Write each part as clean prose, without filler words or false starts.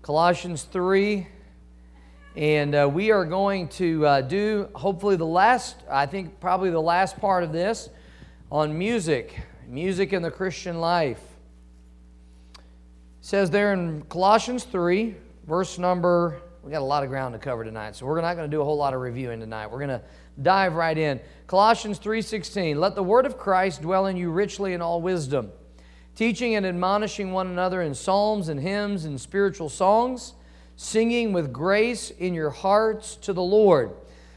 Colossians 3, and we are going to do hopefully the last, I think probably the last part of this on music in the Christian life. It says there in Colossians 3, verse number, we got a lot of ground to cover tonight, so we're not going to do a whole lot of reviewing tonight. We're going to dive right in. Colossians 3:16, let the word of Christ dwell in you richly in all wisdom, teaching and admonishing one another in psalms and hymns and spiritual songs, singing with grace in your hearts to the Lord.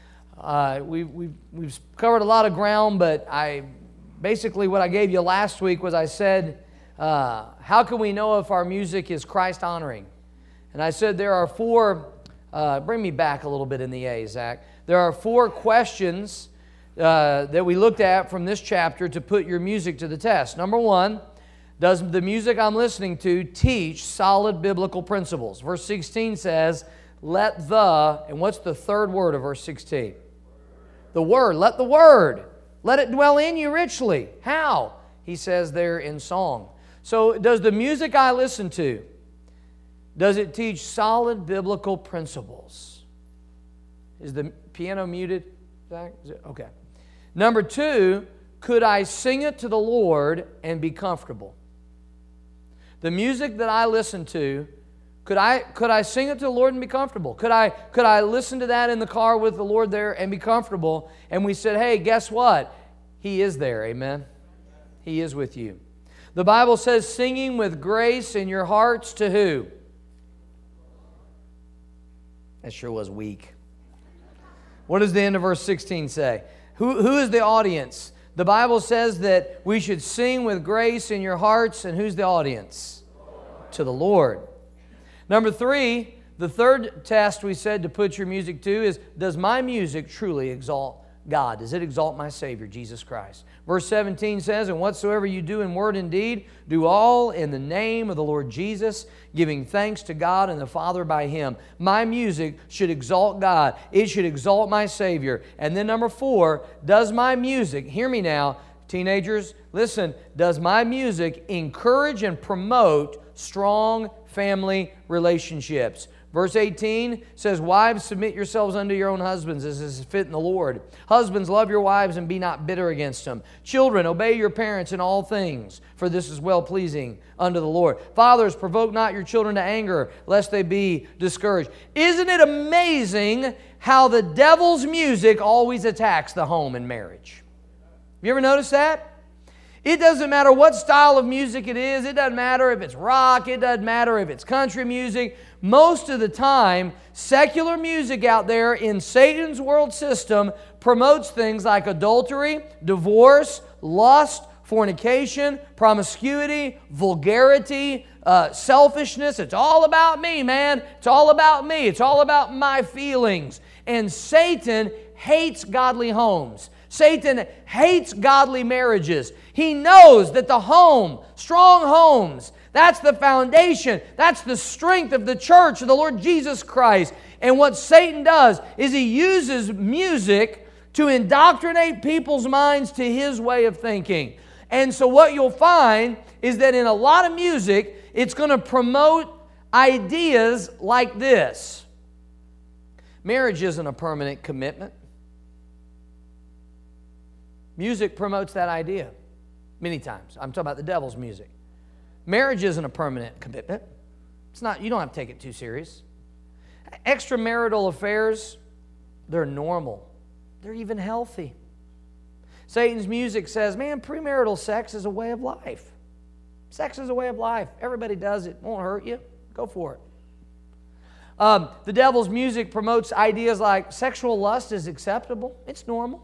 We've covered a lot of ground, but basically what I gave you last week was I said, how can we know if our music is Christ-honoring? And I said there are four, bring me back a little bit in the A, Zach. There are four questions that we looked at from this chapter to put your music to the test. Number one, does the music I'm listening to teach solid biblical principles? Verse 16 says, let the, and what's the third word of verse 16? The word. Let the word. Let it dwell in you richly. How? He says there in song. So does the music I listen to, does it teach solid biblical principles? Is the piano muted, Zach? Okay. Number two, could I sing it to the Lord and be comfortable? The music that I listen to, could I sing it to the Lord and be comfortable? Could I listen to that in the car with the Lord there and be comfortable? And we said, hey, guess what? He is there, amen? He is with you. The Bible says, singing with grace in your hearts to who? That sure was weak. What does the end of verse 16 say? Who is the audience? The Bible says that we should sing with grace in your hearts, and who's the audience? To the Lord. Number three, the third test we said to put your music to is, does my music truly exalt God? Does it exalt my Savior, Jesus Christ? Verse 17 says, and whatsoever you do in word and deed, do all in the name of the Lord Jesus, giving thanks to God and the Father by Him. My music should exalt God. It should exalt my Savior. And then number four, does my music, hear me now, teenagers, listen, does my music encourage and promote strong family relationships? Verse 18 says, wives, submit yourselves unto your own husbands as is fit in the Lord. Husbands, love your wives and be not bitter against them. Children, obey your parents in all things, for this is well-pleasing unto the Lord. Fathers, provoke not your children to anger, lest they be discouraged. Isn't it amazing how the devil's music always attacks the home and marriage? Have you ever noticed that? It doesn't matter what style of music it is. It doesn't matter if it's rock. It doesn't matter if it's country music. Most of the time, secular music out there in Satan's world system promotes things like adultery, divorce, lust, fornication, promiscuity, vulgarity, selfishness. It's all about me, man. It's all about me. It's all about my feelings. And Satan hates godly homes. Satan hates godly marriages. He knows that the home, strong homes, that's the foundation, that's the strength of the church of the Lord Jesus Christ. And what Satan does is he uses music to indoctrinate people's minds to his way of thinking. And so what you'll find is that in a lot of music, it's going to promote ideas like this. Marriage isn't a permanent commitment. Music promotes that idea many times. I'm talking about the devil's music. Marriage isn't a permanent commitment. It's not. You don't have to take it too serious. Extramarital affairs, they're normal. They're even healthy. Satan's music says, man, premarital sex is a way of life. Sex is a way of life. Everybody does it. Won't hurt you. Go for it. The devil's music promotes ideas like sexual lust is acceptable. It's normal.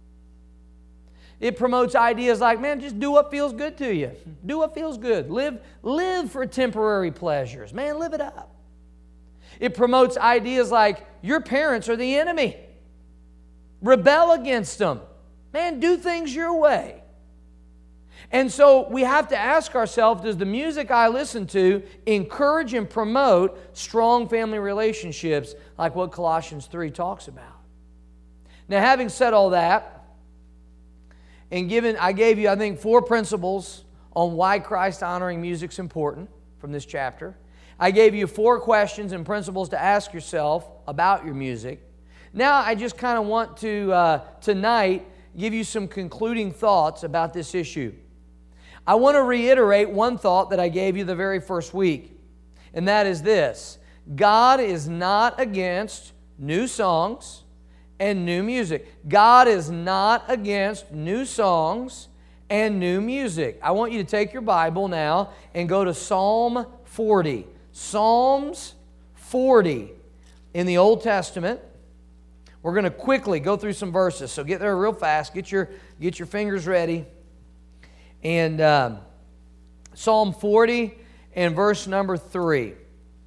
It promotes ideas like, man, just do what feels good to you. Do what feels good. Live for temporary pleasures. Man, live it up. It promotes ideas like, your parents are the enemy. Rebel against them. Man, do things your way. And so we have to ask ourselves, does the music I listen to encourage and promote strong family relationships like what Colossians 3 talks about? Now, having said all that, and I gave you, I think, 4 principles on why Christ-honoring music's important from this chapter. I gave you 4 questions and principles to ask yourself about your music. Now I just kind of want to, tonight, give you some concluding thoughts about this issue. I want to reiterate one thought that I gave you the very first week, and that is this: God is not against new songs and new music. God is not against new songs and new music. I want you to take your Bible now and go to Psalm 40. Psalms 40 in the Old Testament. We're going to quickly go through some verses, so get there real fast. Get your fingers ready. And Psalm 40 and verse number 3.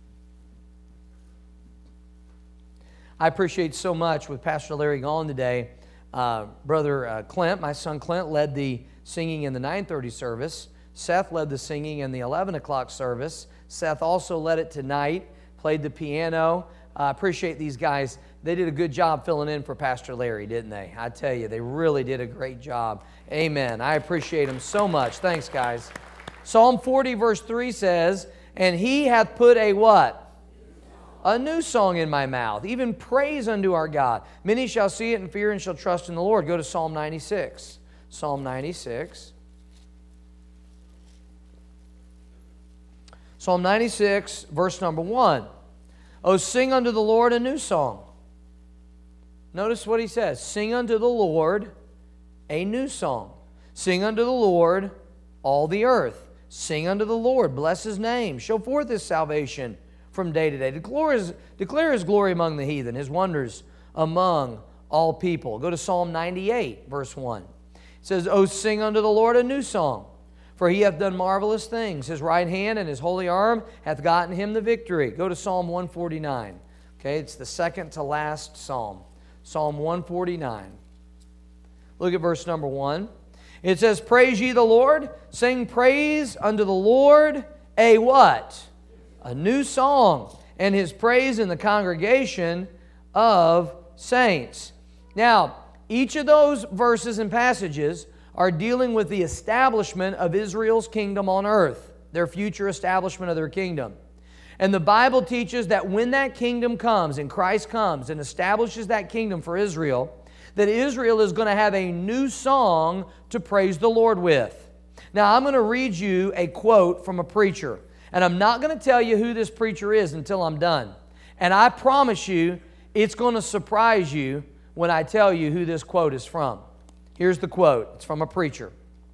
I appreciate so much with Pastor Larry gone today. Brother Clint, my son Clint, led the singing in the 9:30 service. Seth led the singing in the 11 o'clock service. Seth also led it tonight, played the piano. I appreciate these guys. They did a good job filling in for Pastor Larry, didn't they? I tell you, they really did a great job. Amen. I appreciate them so much. Thanks, guys. Psalm 40 verse 3 says, "And He hath put a" what? "A new song in my mouth, even praise unto our God. Many shall see it and fear and shall trust in the Lord." Go to Psalm 96. Psalm 96. Psalm 96, verse number 1. "Oh, sing unto the Lord a new song." Notice what he says. Sing unto the Lord a new song. Sing unto the Lord all the earth. Sing unto the Lord. Bless His name. Show forth His salvation from day to day. Declare His glory among the heathen, His wonders among all people. Go to Psalm 98, verse 1. It says, "Oh, sing unto the Lord a new song. For He hath done marvelous things. His right hand and His holy arm hath gotten Him the victory." Go to Psalm 149. Okay, it's the second to last psalm. Psalm 149. Look at verse number 1. It says, "Praise ye the Lord. Sing praise unto the Lord a" what? "A new song, and His praise in the congregation of saints." Now, each of those verses and passages are dealing with the establishment of Israel's kingdom on earth, their future establishment of their kingdom. And the Bible teaches that when that kingdom comes and Christ comes and establishes that kingdom for Israel, that Israel is going to have a new song to praise the Lord with. Now, I'm going to read you a quote from a preacher, and I'm not going to tell you who this preacher is until I'm done. And I promise you, it's going to surprise you when I tell you who this quote is from. Here's the quote. It's from a preacher.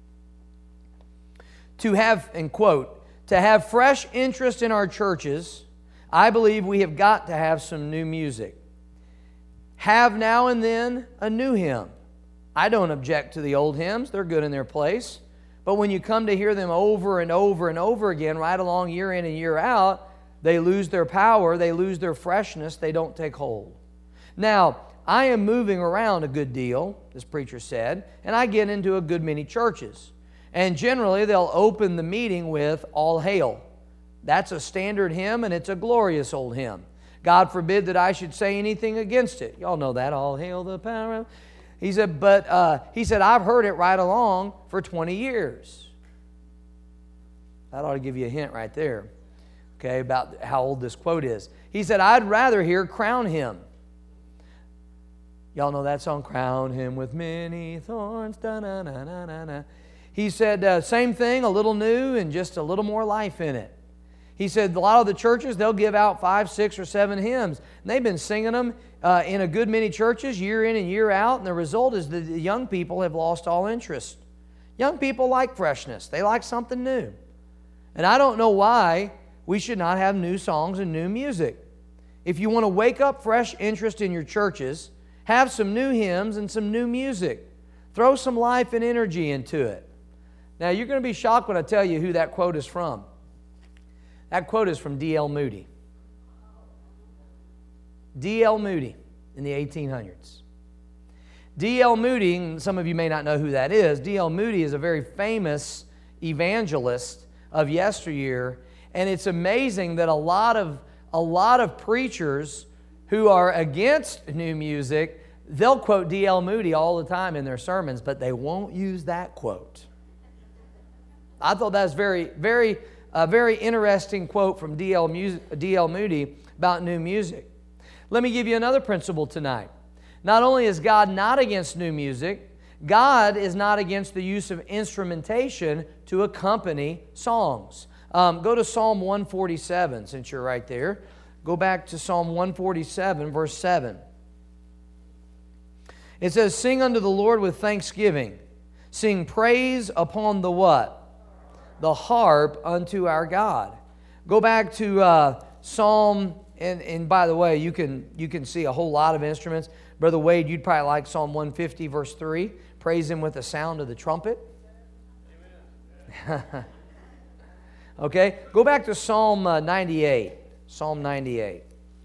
To have, and quote, "To have fresh interest in our churches, I believe we have got to have some new music. Have now and then a new hymn. I don't object to the old hymns. They're good in their place. But when you come to hear them over and over and over again, right along year in and year out, they lose their power, they lose their freshness, they don't take hold." Now, I am moving around a good deal, this preacher said, and I get into a good many churches. And generally, they'll open the meeting with "All Hail." That's a standard hymn, and it's a glorious old hymn. God forbid that I should say anything against it. Y'all know that, "All hail the power." He said, I've heard it right along for 20 years. That ought to give you a hint right there, okay, about how old this quote is. He said, "I'd rather hear Crown Hymn." Y'all know that song, "Crown Him with many thorns." Da-na-na-na-na-na. He said, same thing, a little new and just a little more life in it. He said, a lot of the churches, they'll give out 5, 6, or 7 hymns. And they've been singing them in a good many churches year in and year out. And the result is that the young people have lost all interest. Young people like freshness. They like something new. And I don't know why we should not have new songs and new music. If you want to wake up fresh interest in your churches, have some new hymns and some new music. Throw some life and energy into it. Now, you're going to be shocked when I tell you who that quote is from. That quote is from D.L. Moody. D.L. Moody in the 1800s. D.L. Moody, and some of you may not know who that is, D.L. Moody is a very famous evangelist of yesteryear, and it's amazing that a lot of preachers who are against new music, they'll quote D.L. Moody all the time in their sermons, but they won't use that quote. I thought that's very, very a very interesting quote from D.L. Moody about new music. Let me give you another principle tonight. Not only is God not against new music, God is not against the use of instrumentation to accompany songs. Go to Psalm 147, since you're right there. Go back to Psalm 147, verse 7. It says, "Sing unto the Lord with thanksgiving. Sing praise upon the what? The harp unto our God." Go back to Psalm, and by the way, you can see a whole lot of instruments. Brother Wade, you'd probably like Psalm 150, verse 3. Praise Him with the sound of the trumpet. Amen. Okay, go back to Psalm 98. Psalm 98.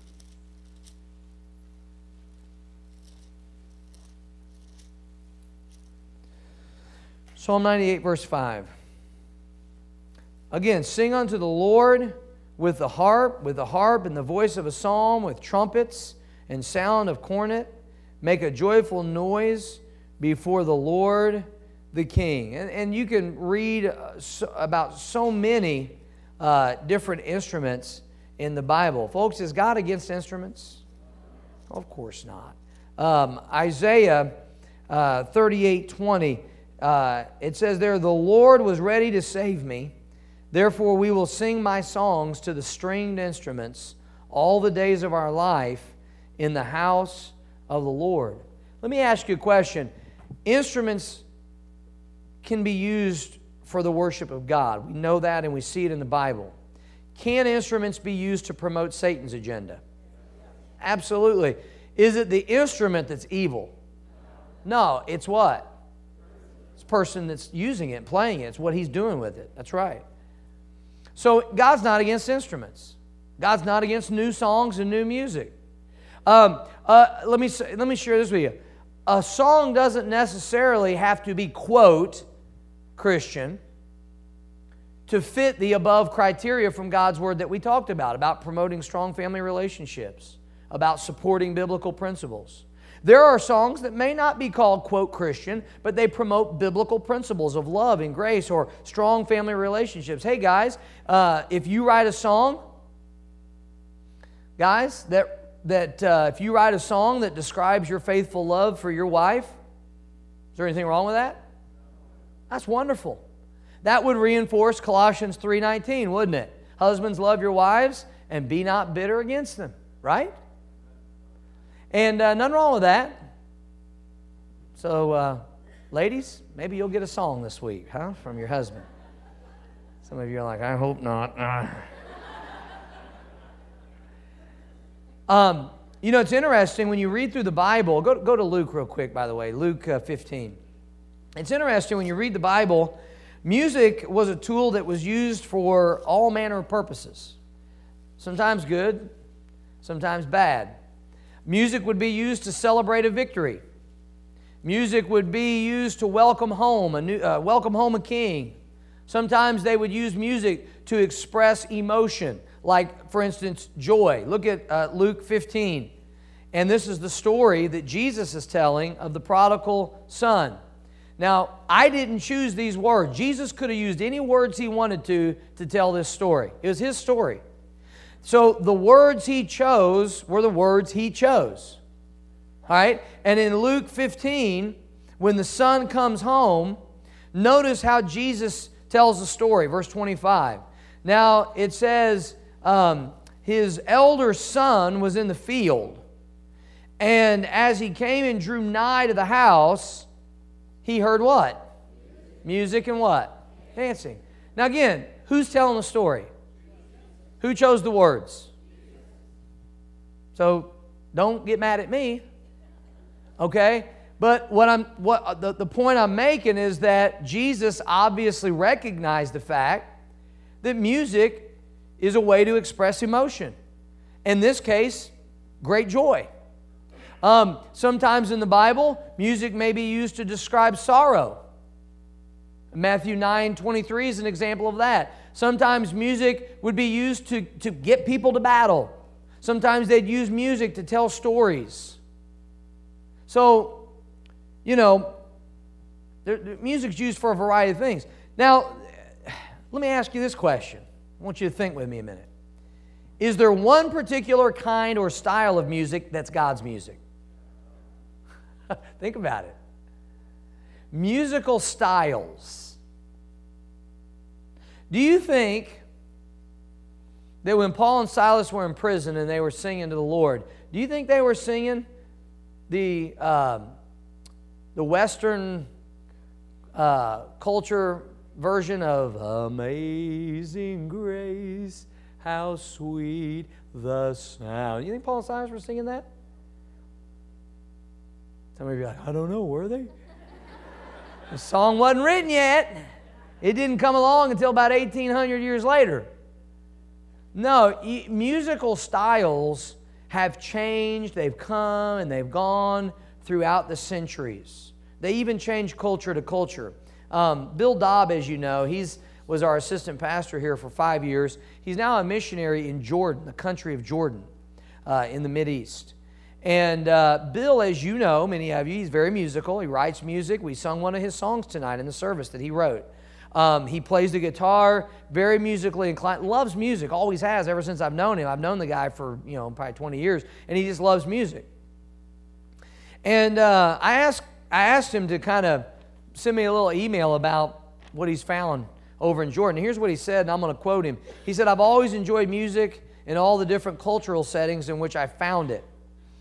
Psalm 98, verse 5. Again, sing unto the Lord with the harp and the voice of a psalm, with trumpets and sound of cornet. Make a joyful noise before the Lord the King. And you can read about so many different instruments in the Bible. Folks, is God against instruments? Of course not. Isaiah 38:20, it says there, "The Lord was ready to save me. Therefore we will sing my songs to the stringed instruments all the days of our life in the house of the Lord." Let me ask you a question. Instruments can be used for the worship of God. We know that and we see it in the Bible. Can instruments be used to promote Satan's agenda? Absolutely. Is it the instrument that's evil? No, it's what? It's the person that's using it, playing it. It's what he's doing with it. That's right. So God's not against instruments. God's not against new songs and new music. Let me share this with you. A song doesn't necessarily have to be, quote, Christian, to fit the above criteria from God's Word that we talked about promoting strong family relationships, about supporting biblical principles. There are songs that may not be called, quote, Christian, but they promote biblical principles of love and grace or strong family relationships. Hey, guys, if you write a song, guys, if you write a song that describes your faithful love for your wife, is there anything wrong with that? That's wonderful. That would reinforce Colossians 3:19, wouldn't it? Husbands, love your wives and be not bitter against them, right? And nothing wrong with that. So, ladies, maybe you'll get a song this week, huh, from your husband. Some of you are like, I hope not. It's interesting when you read through the Bible. Go to Luke real quick, by the way, Luke 15. It's interesting when you read the Bible, music was a tool that was used for all manner of purposes. Sometimes good, sometimes bad. Music would be used to celebrate a victory. Music would be used to welcome home a king. Sometimes they would use music to express emotion, like, for instance, joy. Look at Luke 15. And this is the story that Jesus is telling of the prodigal son. Now, I didn't choose these words. Jesus could have used any words He wanted to tell this story. It was His story. So the words He chose were the words He chose. All right? And in Luke 15, when the son comes home, notice how Jesus tells the story. Verse 25. Now, it says, his elder son was in the field. And as he came and drew nigh to the house, he heard what? Music and what? Dancing. Now again, who's telling the story? Who chose the words? So don't get mad at me. Okay? But the point I'm making is that Jesus obviously recognized the fact that music is a way to express emotion. In this case, great joy. Sometimes in the Bible, music may be used to describe sorrow. Matthew 9:23 is an example of that. Sometimes music would be used to get people to battle. Sometimes they'd use music to tell stories. So, music's used for a variety of things. Now, let me ask you this question. I want you to think with me a minute. Is there one particular kind or style of music that's God's music? Think about it. Musical styles. Do you think that when Paul and Silas were in prison and they were singing to the Lord, do you think they were singing the Western culture version of Amazing Grace, how sweet the sound? You think Paul and Silas were singing that? Some of you are like, I don't know, were they? The song wasn't written yet. It didn't come along until about 1,800 years later. No, musical styles have changed. They've come and they've gone throughout the centuries. They even change culture to culture. Bill Dobb, as you know, was our assistant pastor here for 5 years. He's now a missionary in Jordan, the country of Jordan, in the Mideast. And Bill, as you know, many of you, he's very musical. He writes music. We sung one of his songs tonight in the service that he wrote. He plays the guitar, very musically inclined, loves music, always has ever since I've known him. I've known the guy for, probably 20 years, and he just loves music. And I asked him to kind of send me a little email about what he's found over in Jordan. And here's what he said, and I'm going to quote him. He said, I've always enjoyed music in all the different cultural settings in which I found it.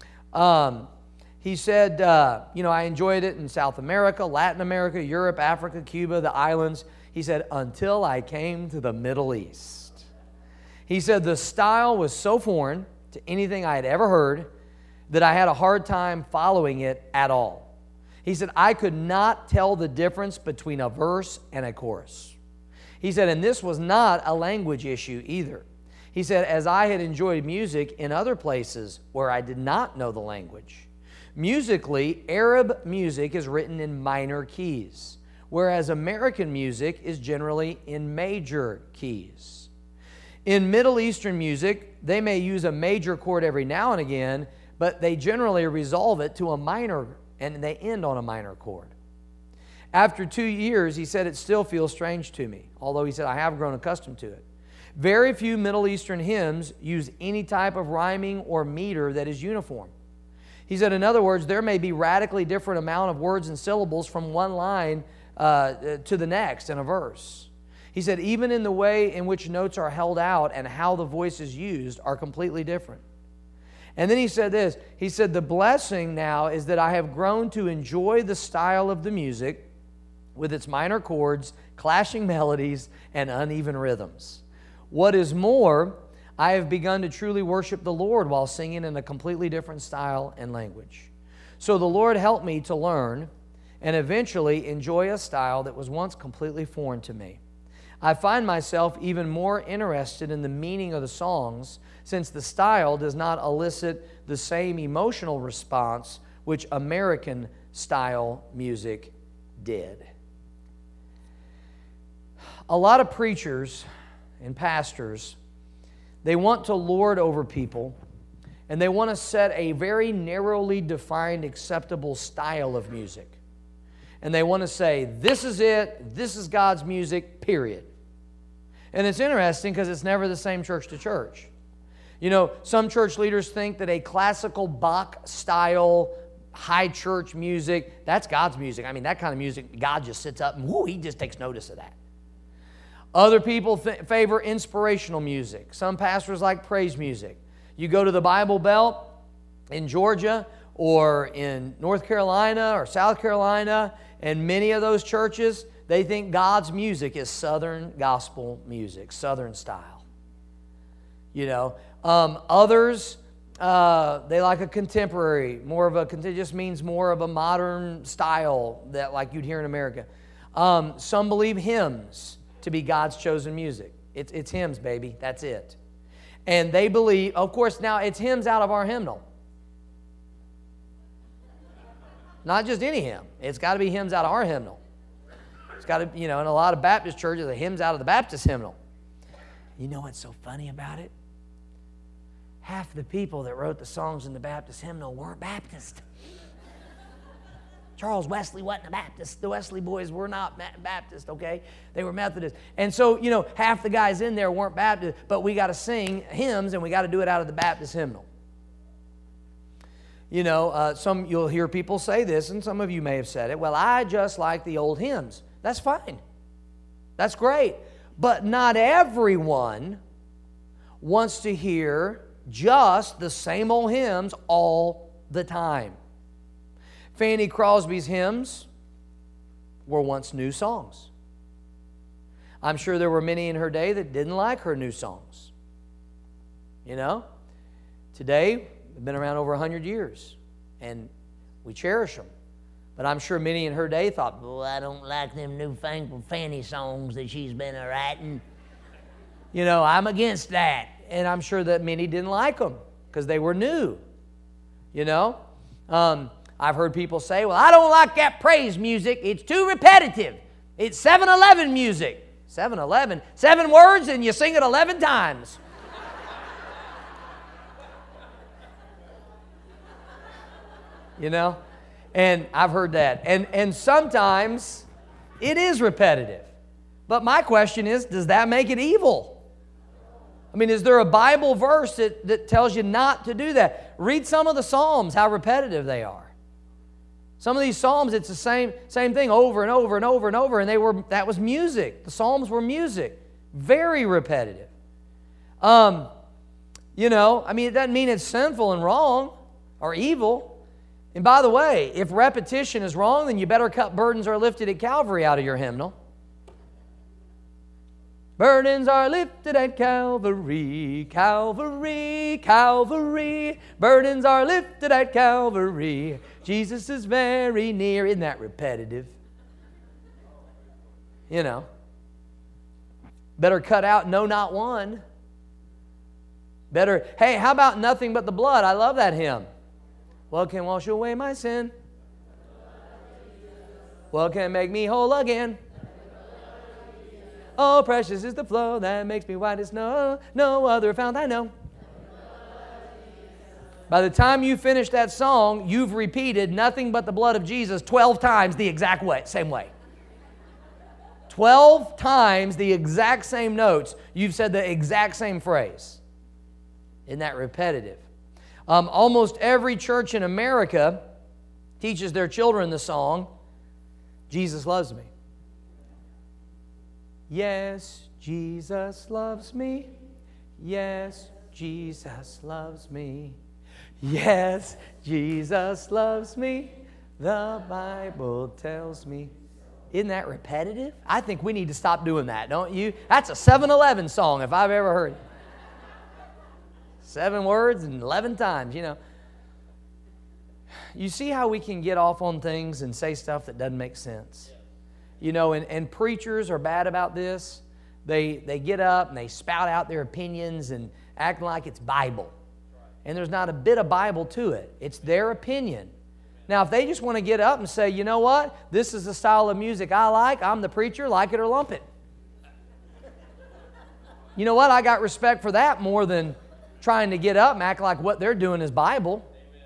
He said, I enjoyed it in South America, Latin America, Europe, Africa, Cuba, the islands. He said, until I came to the Middle East. He said, the style was so foreign to anything I had ever heard that I had a hard time following it at all. He said, I could not tell the difference between a verse and a chorus. He said, and this was not a language issue either. He said, as I had enjoyed music in other places where I did not know the language. Musically, Arab music is written in minor keys, whereas American music is generally in major keys. In Middle Eastern music, they may use a major chord every now and again, but they generally resolve it to a minor, and they end on a minor chord. After 2 years, he said, it still feels strange to me, although he said, I have grown accustomed to it. Very few Middle Eastern hymns use any type of rhyming or meter that is uniform. He said, in other words, there may be radically different amount of words and syllables from one line to the next in a verse. He said, even in the way in which notes are held out and how the voice is used are completely different. And then he said this, he said, the blessing now is that I have grown to enjoy the style of the music with its minor chords, clashing melodies, and uneven rhythms. What is more, I have begun to truly worship the Lord while singing in a completely different style and language. So the Lord helped me to learn and eventually enjoy a style that was once completely foreign to me. I find myself even more interested in the meaning of the songs since the style does not elicit the same emotional response which American style music did. A lot of preachers and pastors, they want to lord over people, and they want to set a very narrowly defined, acceptable style of music. And they want to say, this is it, this is God's music, period. And it's interesting because it's never the same church to church. Some church leaders think that a classical Bach-style high church music, that's God's music. I mean, that kind of music, God just sits up and He just takes notice of that. Other people favor inspirational music. Some pastors like praise music. You go to the Bible Belt in Georgia or in North Carolina or South Carolina, and many of those churches, they think God's music is Southern gospel music, Southern style. Others, they like a contemporary, just means more of a modern style that like you'd hear in America. Some believe hymns to be God's chosen music. It's hymns, baby. That's it. And they believe, of course, now it's hymns out of our hymnal. Not just any hymn. It's got to be hymns out of our hymnal. It's got to, in a lot of Baptist churches, the hymns out of the Baptist hymnal. You know what's so funny about it? Half the people that wrote the songs in the Baptist hymnal weren't Baptist. Charles Wesley wasn't a Baptist. The Wesley boys were not Baptist, okay? They were Methodist. And so, half the guys in there weren't Baptist, but we got to sing hymns, and we got to do it out of the Baptist hymnal. You'll hear people say this, and some of you may have said it. Well, I just like the old hymns. That's fine. That's great. But not everyone wants to hear just the same old hymns all the time. Fanny Crosby's hymns were once new songs. I'm sure there were many in her day that didn't like her new songs. Today, they've been around over 100 years, and we cherish them. But I'm sure many in her day thought, "Well, I don't like them newfangled Fanny songs that she's been writing. I'm against that." And I'm sure that many didn't like them because they were new. I've heard people say, "Well, I don't like that praise music. It's too repetitive. It's 7-Eleven music." 7-Eleven? 7 words and you sing it 11 times. And I've heard that. And sometimes it is repetitive. But my question is, does that make it evil? Is there a Bible verse that tells you not to do that? Read some of the Psalms, how repetitive they are. Some of these Psalms, it's the same thing over and over and over and over, and that was music. The Psalms were music. Very repetitive. It doesn't mean it's sinful and wrong or evil. And by the way, if repetition is wrong, then you better cut "Burdens Are Lifted at Calvary" out of your hymnal. Burdens are lifted at Calvary, Calvary, Calvary. Burdens are lifted at Calvary. Jesus is very near. Isn't that repetitive? Better cut out "No, Not One." Hey, how about "Nothing But the Blood"? I love that hymn. What can wash away my sin? What can make me whole again? Oh, precious is the flow that makes me white as snow. No other fount I know. By the time you finish that song, you've repeated "Nothing But the Blood of Jesus" 12 times the exact way, same way. 12 times the exact same notes. You've said the exact same phrase. Isn't that repetitive? Almost every church in America teaches their children the song, "Jesus Loves Me." Yes, Jesus loves me. Yes, Jesus loves me. Yes, Jesus loves me. The Bible tells me. Isn't that repetitive? I think we need to stop doing that, don't you? That's a 7-Eleven song if I've ever heard it. 7 words and 11 times, You see how we can get off on things and say stuff that doesn't make sense? And preachers are bad about this. They get up and they spout out their opinions and act like it's Bible. And there's not a bit of Bible to it. It's their opinion. Now, if they just want to get up and say, "You know what? This is the style of music I like. I'm the preacher. Like it or lump it." You know what? I got respect for that more than trying to get up and act like what they're doing is Bible.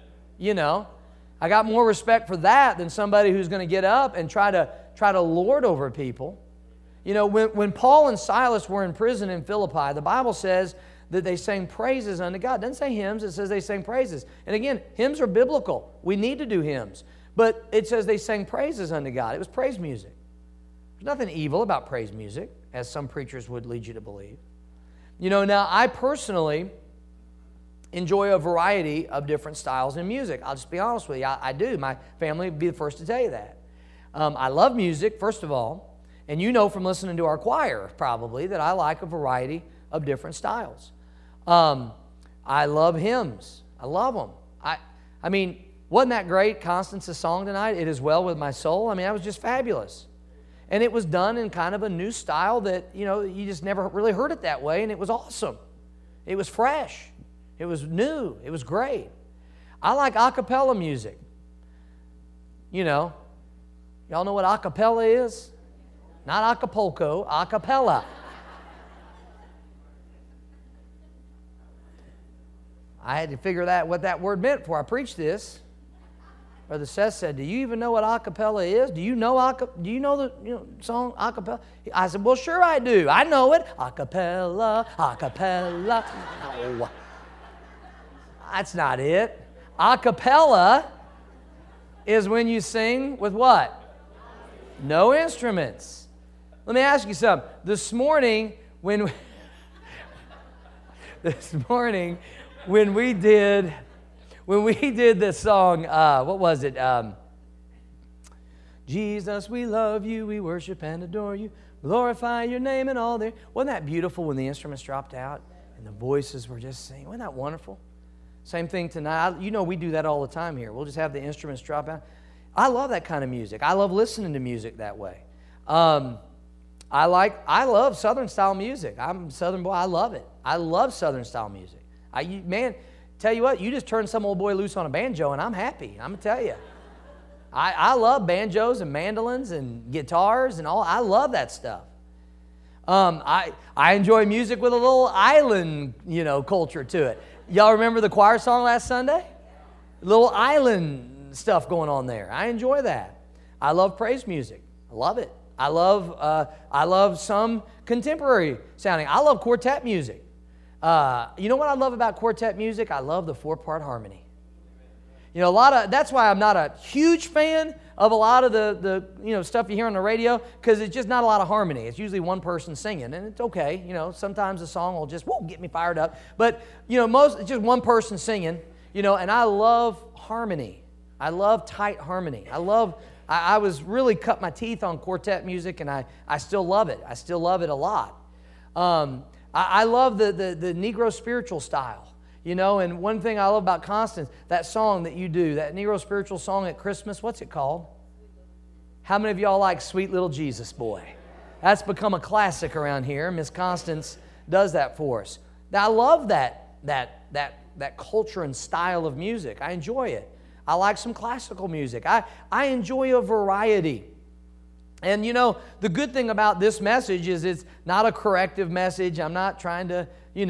I got more respect for that than somebody who's going to get up and try to lord over people. When Paul and Silas were in prison in Philippi, the Bible says that they sang praises unto God. It doesn't say hymns, it says they sang praises. And again, hymns are biblical. We need to do hymns. But it says they sang praises unto God. It was praise music. There's nothing evil about praise music, as some preachers would lead you to believe. Now I personally enjoy a variety of different styles in music. I'll just be honest with you. I do. My family would be the first to tell you that. I love music, first of all, and from listening to our choir probably that I like a variety of different styles. I love hymns. I love them. Wasn't that great, Constance's song tonight, "It Is Well With My Soul"? That was just fabulous. And it was done in kind of a new style that, you just never really heard it that way, and it was awesome. It was fresh. It was new. It was great. I like a cappella music. Y'all know what a cappella is? Not Acapulco, a cappella. I had to figure out what that word meant before I preached this. Brother Seth said, do you even know what a cappella is? Do you know the song a cappella? I said, well, sure I do. I know it. A cappella, a cappella. No. That's not it. A cappella is when you sing with what? No instruments. Let me ask you something. This morning when we did this song, what was it? Jesus, we love you, we worship and adore you, glorify your name and all there. Wasn't that beautiful when the instruments dropped out and the voices were just singing? Wasn't that wonderful? Same thing tonight. You know we do that all the time here. We'll just have the instruments drop out. I love that kind of music. I love listening to music that way. I love Southern style music. I'm a Southern boy. I love it. I love Southern style music. Tell you what, you just turn some old boy loose on a banjo and I'm happy. I'm going to tell you. I love banjos and mandolins and guitars and all. I love that stuff. I enjoy music with a little island, culture to it. Y'all remember the choir song last Sunday? A little island stuff going on there. I enjoy that. I love praise music. I love it. I love some contemporary sounding. I love quartet music. You know what I love about quartet music? I love the 4-part harmony. That's why I'm not a huge fan of a lot of the stuff you hear on the radio, because it's just not a lot of harmony. It's usually one person singing, and it's okay. Sometimes a song will just get me fired up. But most it's just one person singing. And I love harmony. I love tight harmony. I was really cut my teeth on quartet music, and I still love it. I still love it a lot. I love the Negro spiritual style. And one thing I love about Constance, that song that you do, that Negro spiritual song at Christmas, what's it called? How many of y'all like Sweet Little Jesus Boy? That's become a classic around here. Miss Constance does that for us. Now, I love that culture and style of music. I enjoy it. I like some classical music. I enjoy a variety. And the good thing about this message is it's not a corrective message. I'm not trying to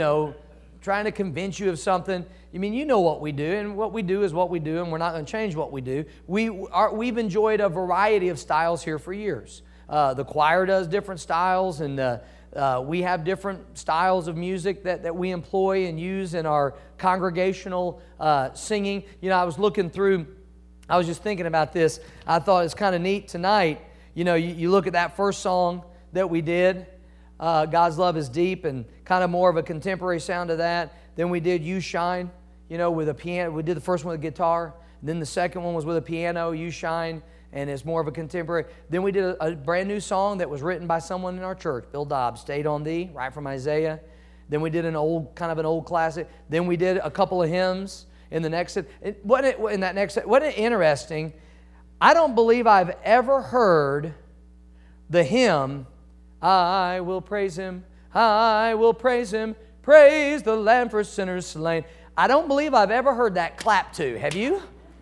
convince you of something. You know what we do, and what we do is what we do, and we're not going to change what we do. We've enjoyed a variety of styles here for years. The choir does different styles, and we have different styles of music that we employ and use in our congregational singing. I was just thinking about this. I thought it's kind of neat tonight. You look at that first song that we did, God's Love is Deep, and kind of more of a contemporary sound of that. Then we did You Shine, with a piano. We did the first one with a guitar. Then the second one was with a piano, You Shine, and it's more of a contemporary. Then we did a brand new song that was written by someone in our church, Bill Dobbs, Stayed on Thee, right from Isaiah. Then we did an old classic. Then we did a couple of hymns in the next. Wasn't it interesting? I don't believe I've ever heard the hymn, I will praise Him, I will praise Him, praise the Lamb for sinners slain. I don't believe I've ever heard that clap to. Have you?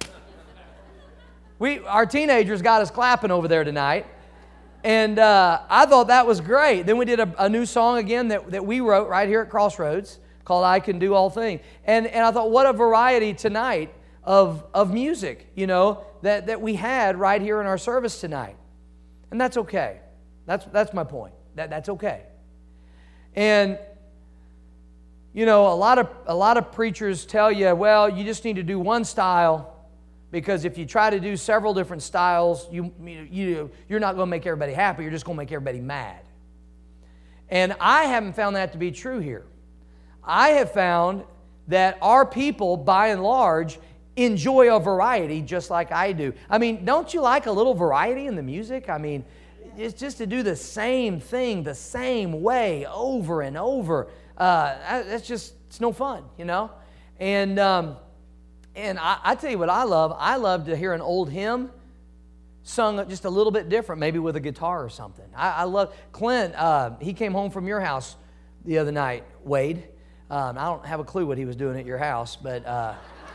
Our teenagers got us clapping over there tonight. And I thought that was great. Then we did a new song again that we wrote right here at Crossroads called I Can Do All Things. And I thought, what a variety tonight of music, that we had right here in our service tonight. And that's okay. That's my point. That's okay. And a lot of preachers tell you, well, you just need to do one style, because if you try to do several different styles, you're not going to make everybody happy. You're just going to make everybody mad. And I haven't found that to be true here. I have found that our people, by and large, enjoy a variety just like I do. Don't you like a little variety in the music? It's just to do the same thing the same way over and over. It's no fun, And I tell you what I love. I love to hear an old hymn sung just a little bit different, maybe with a guitar or something. I love Clint. He came home from your house the other night, Wade. I don't have a clue what he was doing at your house, but I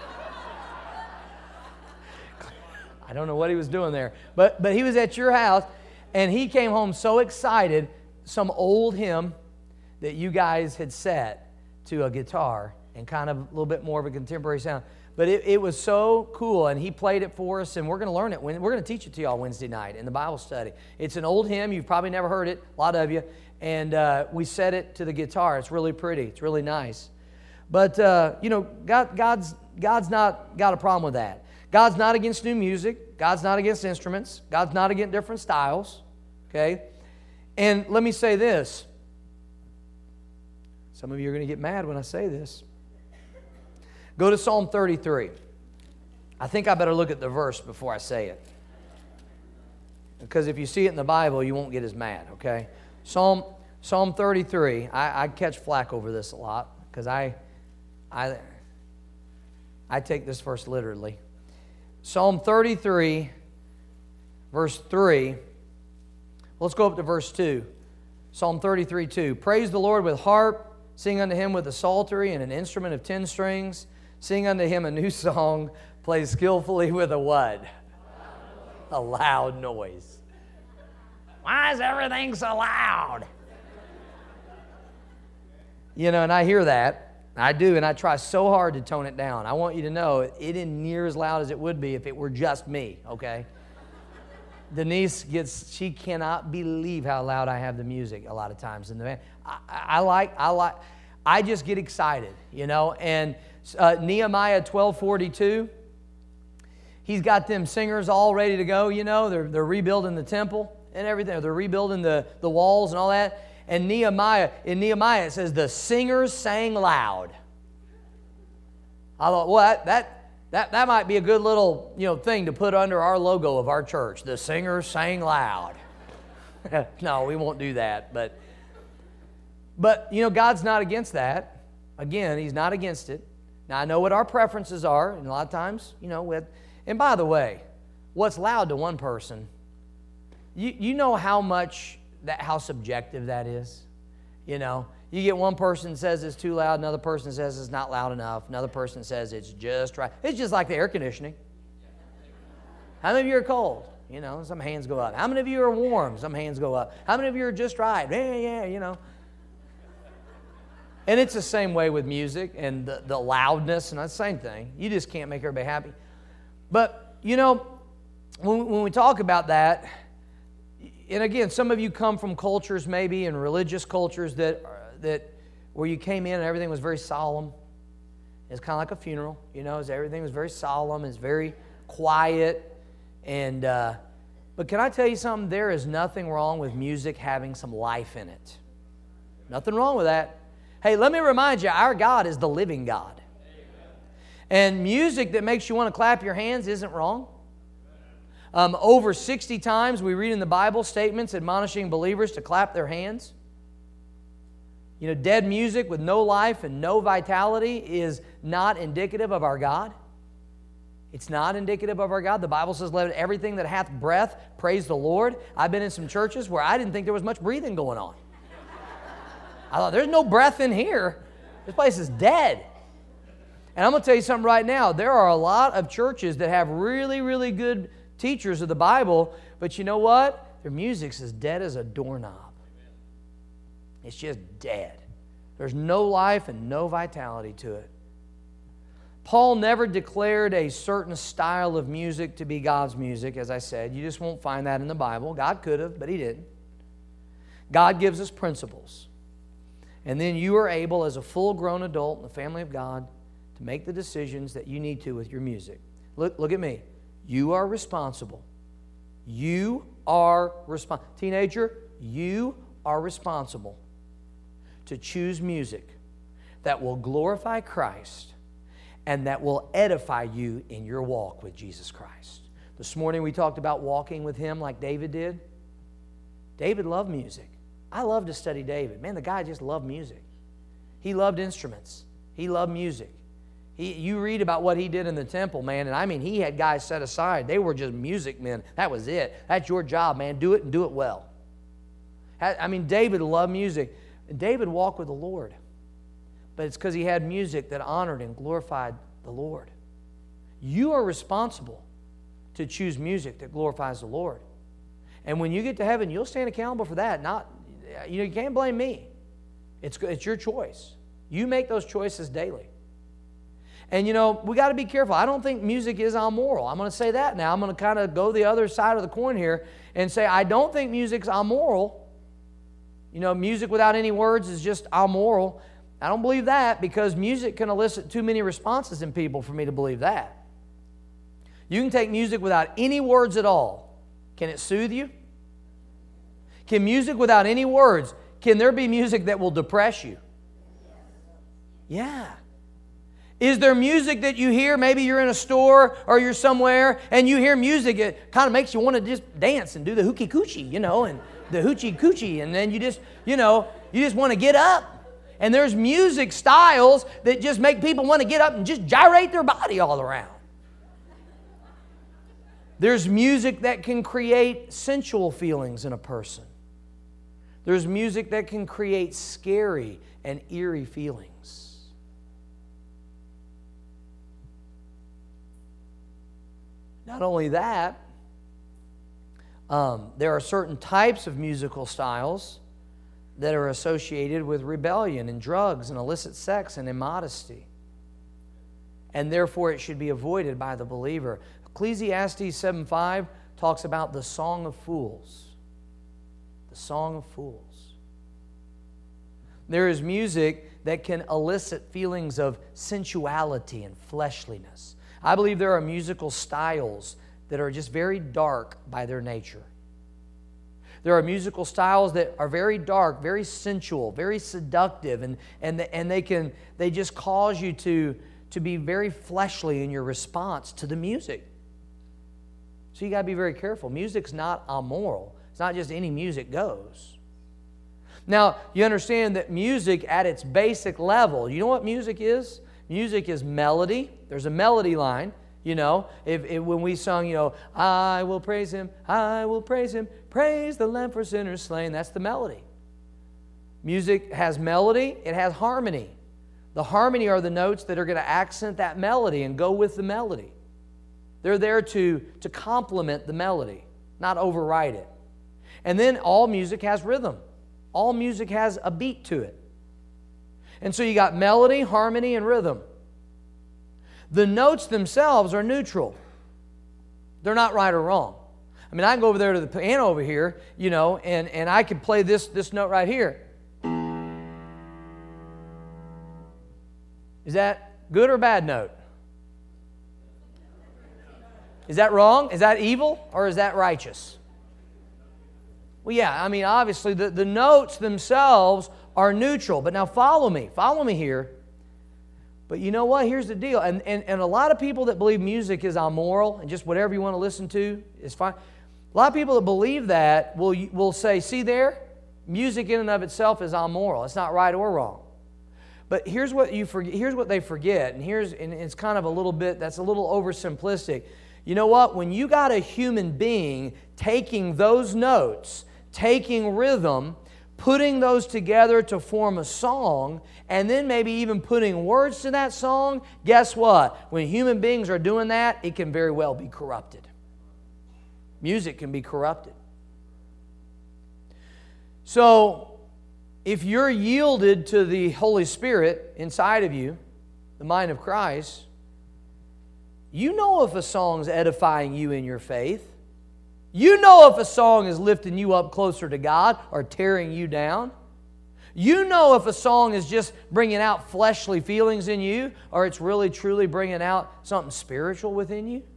don't know what he was doing there. But he was at your house, and he came home so excited, some old hymn that you guys had set to a guitar, and kind of a little bit more of a contemporary sound. But it was so cool, and he played it for us, and we're going to learn it. We're going to teach it to y'all Wednesday night in the Bible study. It's an old hymn. You've probably never heard it, a lot of you. And we set it to the guitar. It's really pretty. It's really nice. But, God's not got a problem with that. God's not against new music. God's not against instruments. God's not against different styles. Okay? And let me say this. Some of you are going to get mad when I say this. Go to Psalm 33. I think I better look at the verse before I say it. Because if you see it in the Bible, you won't get as mad, okay? Psalm 33. I catch flack over this a lot because I take this verse literally. Psalm 33, verse 3. Let's go up to verse 2. Psalm 33, 2. Praise the Lord with harp. Sing unto Him with a psaltery and an instrument of 10 strings. Sing unto Him a new song. Play skillfully with a what? A loud noise. Why is everything so loud? And I hear that. I do, and I try so hard to tone it down. I want you to know it isn't near as loud as it would be if it were just me, okay? Denise she cannot believe how loud I have the music a lot of times in the band. I just get excited, and Nehemiah 12:42, he's got them singers all ready to go, they're rebuilding the temple and everything. They're rebuilding the walls and all that. And in Nehemiah it says, the singers sang loud. I thought, well, that might be a good little thing to put under our logo of our church. The singers sang loud. No, we won't do that. But God's not against that. Again, He's not against it. Now, I know what our preferences are, and a lot of times, and by the way, what's loud to one person, you know how subjective that is. You get one person says it's too loud, another person says it's not loud enough, another person says it's just right. It's just like the air conditioning. How many of you are cold? Some hands go up. How many of you are warm? Some hands go up. How many of you are just right? Yeah. And it's the same way with music and the loudness, and that's the same thing. You just can't make everybody happy. But, when we talk about that, and again, some of you come from cultures maybe, and religious cultures that where you came in and everything was very solemn. It's kind of like a funeral, everything was very solemn, it's very quiet. And but can I tell you something? There is nothing wrong with music having some life in it. Nothing wrong with that. Hey, let me remind you, our God is the living God. And music that makes you want to clap your hands isn't wrong. Over 60 times we read in the Bible statements admonishing believers to clap their hands. Dead music with no life and no vitality is not indicative of our God. It's not indicative of our God. The Bible says, let everything that hath breath praise the Lord. I've been in some churches where I didn't think there was much breathing going on. I thought, there's no breath in here. This place is dead. And I'm going to tell you something right now. There are a lot of churches that have really, really good teachers of the Bible, but you know what? Their music's as dead as a doorknob. It's just dead. There's no life and no vitality to it. Paul never declared a certain style of music to be God's music, as I said. You just won't find that in the Bible. God could have, but He didn't. God gives us principles. And then you are able, as a full-grown adult in the family of God, to make the decisions that you need to with your music. Look at me. You are responsible. You are responsible. Teenager, you are responsible to choose music that will glorify Christ and that will edify you in your walk with Jesus Christ. This morning we talked about walking with Him like David did. David loved music. I love to study David. Man, the guy just loved music. He loved instruments. He loved music. You read about what he did in the temple, man, and I mean, he had guys set aside. They were just music men. That was it. That's your job, man. Do it and do it well. I mean, David loved music. David walked with the Lord, but it's because he had music that honored and glorified the Lord. You are responsible to choose music that glorifies the Lord. And when you get to heaven, you'll stand accountable for that. You can't blame me. It's your choice. You make those choices daily. And, we got to be careful. I don't think music is amoral. I'm going to say that now. I'm going to kind of go the other side of the coin here and say I don't think music's amoral. Music without any words is just amoral. I don't believe that because music can elicit too many responses in people for me to believe that. You can take music without any words at all. Can it soothe you? Can music without any words, can there be music that will depress you? Yeah. Is there music that you hear, maybe you're in a store or you're somewhere and you hear music, it kind of makes you want to just dance and do the hoochie coochie, and the hoochie coochie, and then you just want to get up. And there's music styles that just make people want to get up and just gyrate their body all around. There's music that can create sensual feelings in a person. There's music that can create scary and eerie feelings. Not only that, there are certain types of musical styles that are associated with rebellion and drugs and illicit sex and immodesty. And therefore it should be avoided by the believer. Ecclesiastes 7:5 talks about the song of fools. The song of fools. There is music that can elicit feelings of sensuality and fleshliness. I believe there are musical styles that are just very dark by their nature. There are musical styles that are very dark, very sensual, very seductive, and they just cause you to be very fleshly in your response to the music. So you got to be very careful. Music's not amoral. It's not just any music goes. Now, you understand that music at its basic level, you know what music is? Music is melody. There's a melody line. When we sung, I will praise Him, praise the Lamb for sinners slain. That's the melody. Music has melody, it has harmony. The harmony are the notes that are going to accent that melody and go with the melody. They're there to complement the melody, not override it. And then all music has rhythm. All music has a beat to it. And so you got melody, harmony, and rhythm. The notes themselves are neutral. They're not right or wrong. I mean, I can go over there to the piano over here, and I could play this note right here. Is that good or bad note? Is that wrong? Is that evil? Or is that righteous? Well, yeah, I mean, obviously the notes themselves are neutral. But now follow me here. But you know what? Here's the deal. And a lot of people that believe music is amoral and just whatever you want to listen to is fine. A lot of people that believe that will say, see there? Music in and of itself is amoral. It's not right or wrong. But here's what they forget, and it's kind of a little bit, that's a little oversimplistic. You know what? When you got a human being taking those notes, taking rhythm, putting those together to form a song, and then maybe even putting words to that song, guess what? When human beings are doing that, it can very well be corrupted. Music can be corrupted. So, if you're yielded to the Holy Spirit inside of you, the mind of Christ, you know if a song's edifying you in your faith. You know if a song is lifting you up closer to God or tearing you down. You know if a song is just bringing out fleshly feelings in you or it's really truly bringing out something spiritual within you.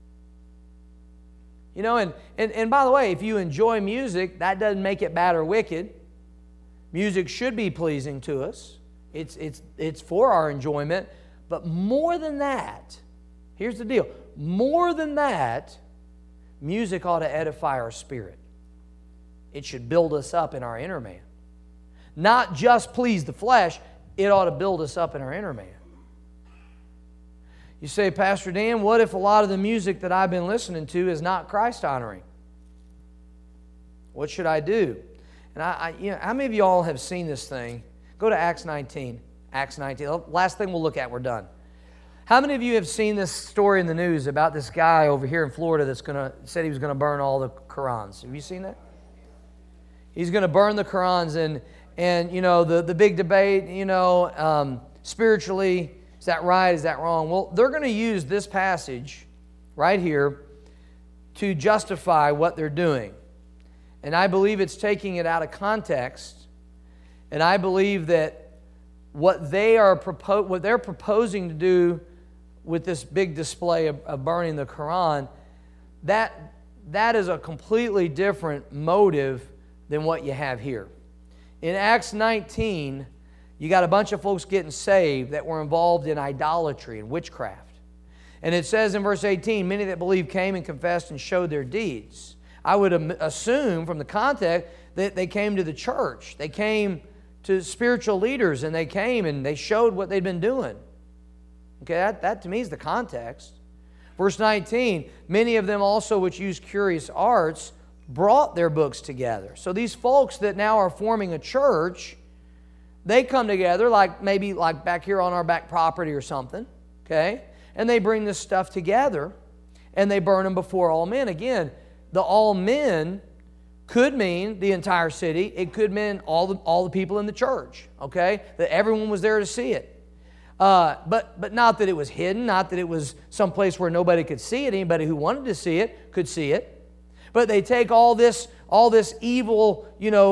And by the way, if you enjoy music, that doesn't make it bad or wicked. Music should be pleasing to us. It's for our enjoyment. But more than that, here's the deal. More than that, music ought to edify our spirit. It should build us up in our inner man. Not just please the flesh, it ought to build us up in our inner man. You say, Pastor Dan, what if a lot of the music that I've been listening to is not Christ-honoring? What should I do? And how many of you all have seen this thing? Go to Acts 19. Acts 19. Last thing we'll look at, we're done. How many of you have seen this story in the news about this guy over here in Florida that's said he was going to burn all the Qurans? Have you seen that? He's going to burn the Qurans, and the big debate, spiritually, Is that right? Is that wrong? Well, they're going to use this passage right here to justify what they're doing. And I believe it's taking it out of context. And I believe that what they're proposing to do with this big display of burning the Quran, that is a completely different motive than what you have here. In Acts 19, you got a bunch of folks getting saved that were involved in idolatry and witchcraft. And it says in verse 18, many that believed came and confessed and showed their deeds. I would assume from the context that they came to the church. They came to spiritual leaders, and they came and they showed what they'd been doing. Okay, that to me is the context. Verse 19, many of them also which used curious arts brought their books together. So these folks that now are forming a church, they come together maybe back here on our back property or something, okay? And they bring this stuff together and they burn them before all men. Again, the all men could mean the entire city. It could mean all the people in the church, okay? That everyone was there to see it. But not that it was hidden, not that it was someplace where nobody could see it. Anybody who wanted to see it could see it. But they take all this evil,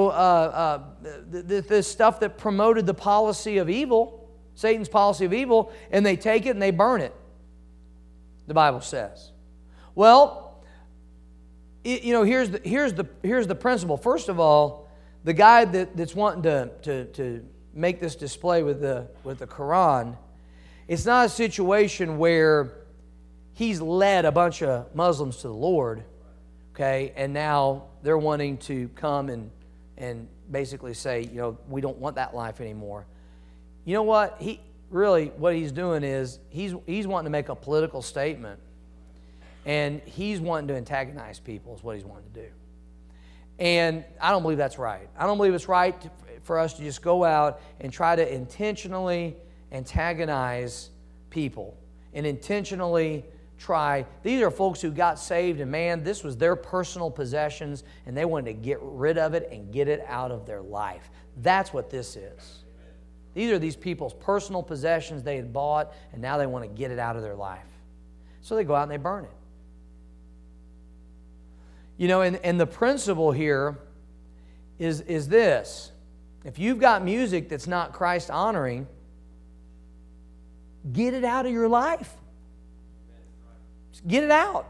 this stuff that promoted the policy of evil, Satan's policy of evil, and they take it and they burn it, the Bible says. Well, here's the principle. First of all, the guy that's wanting to make this display with the Quran, it's not a situation where he's led a bunch of Muslims to the Lord, okay, and now they're wanting to come and basically say, we don't want that life anymore. You know what? What he's doing is he's wanting to make a political statement, and he's wanting to antagonize people is what he's wanting to do. And I don't believe that's right. I don't believe it's right for us to just go out and try to intentionally antagonize people and intentionally try. These are folks who got saved, and man, this was their personal possessions, and they wanted to get rid of it and get it out of their life. That's what this is. These are these people's personal possessions they had bought, and now they want to get it out of their life. So they go out and they burn it. And the principle here is this. If you've got music that's not Christ-honoring, get it out of your life. Get it out.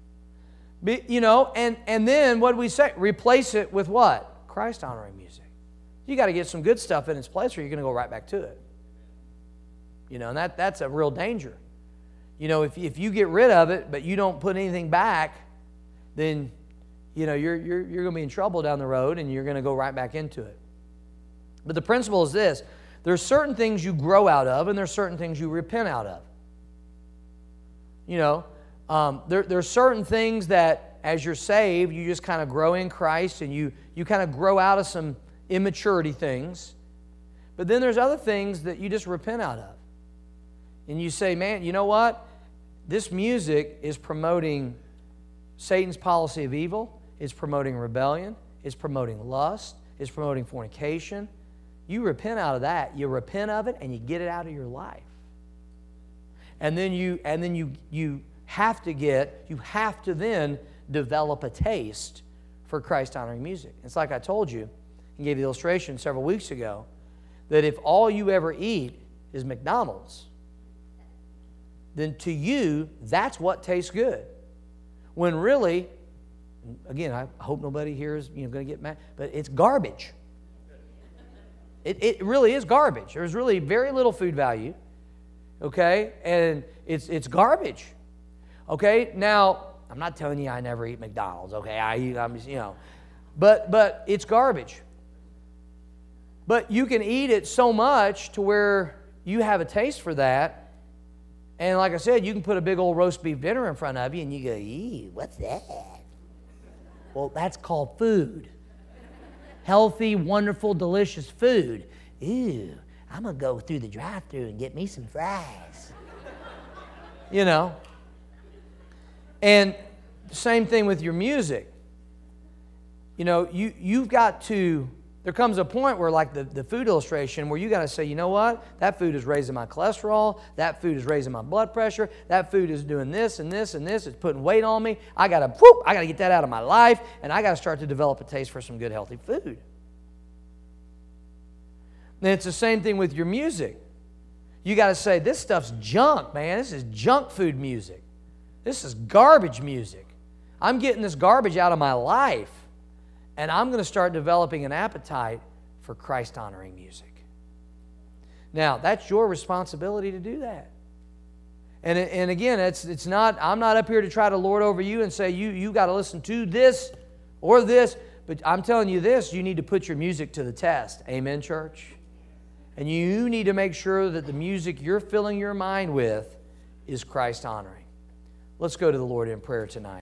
And then what do we say? Replace it with what? Christ-honoring music. You got to get some good stuff in its place, or you're going to go right back to it. And that's a real danger. If you get rid of it, but you don't put anything back, then you're going to be in trouble down the road, and you're going to go right back into it. But the principle is this: there's certain things you grow out of, and there's certain things you repent out of. There's certain things that, as you're saved, you just kind of grow in Christ, and you kind of grow out of some immaturity things. But then there's other things that you just repent out of. And you say, man, you know what? This music is promoting Satan's policy of evil. It's promoting rebellion. It's promoting lust. It's promoting fornication. You repent out of that. You repent of it, and you get it out of your life. And then you have to then develop a taste for Christ-honoring music. It's like I told you, and gave the illustration several weeks ago, that if all you ever eat is McDonald's, then to you, that's what tastes good. When really, again, I hope nobody here is going to get mad, but it's garbage. It really is garbage. There's really very little food value, okay? And it's garbage, okay? Now, I'm not telling you I never eat McDonald's, okay? But it's garbage. But you can eat it so much to where you have a taste for that. And like I said, you can put a big old roast beef dinner in front of you and you go, eee, what's that? Well, that's called food. Healthy, wonderful, delicious food. Ew, I'm going to go through the drive-thru and get me some fries. And same thing with your music. You've got to There comes a point where, like the food illustration, where you got to say, you know what? That food is raising my cholesterol. That food is raising my blood pressure. That food is doing this and this and this. It's putting weight on me. I got to get that out of my life, and I got to start to develop a taste for some good, healthy food. And it's the same thing with your music. You got to say, this stuff's junk, man. This is junk food music. This is garbage music. I'm getting this garbage out of my life. And I'm going to start developing an appetite for Christ-honoring music. Now, that's your responsibility to do that. And again, it's not. I'm not up here to try to lord over you and say you got to listen to this or this. But I'm telling you this: you need to put your music to the test. Amen, church. And you need to make sure that the music you're filling your mind with is Christ-honoring. Let's go to the Lord in prayer tonight.